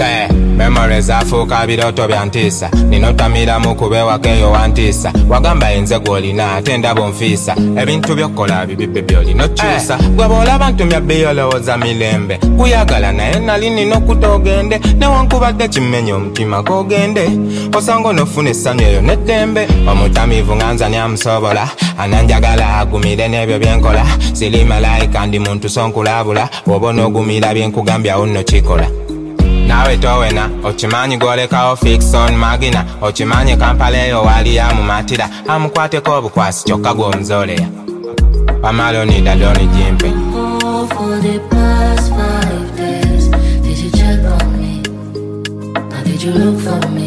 Say, memories afuuka biroto bya ntiisa ninotamira mu kubewa keyo wantiisa wagamba enze gwolina ate ndaba onfiisa ebintu byokkola bibibbe byolina okyusa gwe bw'olaba ntumya biyolowooza milembe kuyagala naye nali nina okutogende newankubadde kimmenya omutima kogende osanga onofuna essanyu eyo n'eddembe omutamiivu nganza nyamusobola ananjagala agumire n'ebyo byenkola siri malayika ndi muntu sonkulabula oba onoogumira byenkugambyawo nno kikola nawe towena okimanyi golekawo Fiction magina okimanyi Kampala eyo wali yamumatira amukwateko obukwasi kyokka gw'omuzoleya pamalo nida doni jimpe. Oh, for the past 5 days did you check on me? Or did you look for me?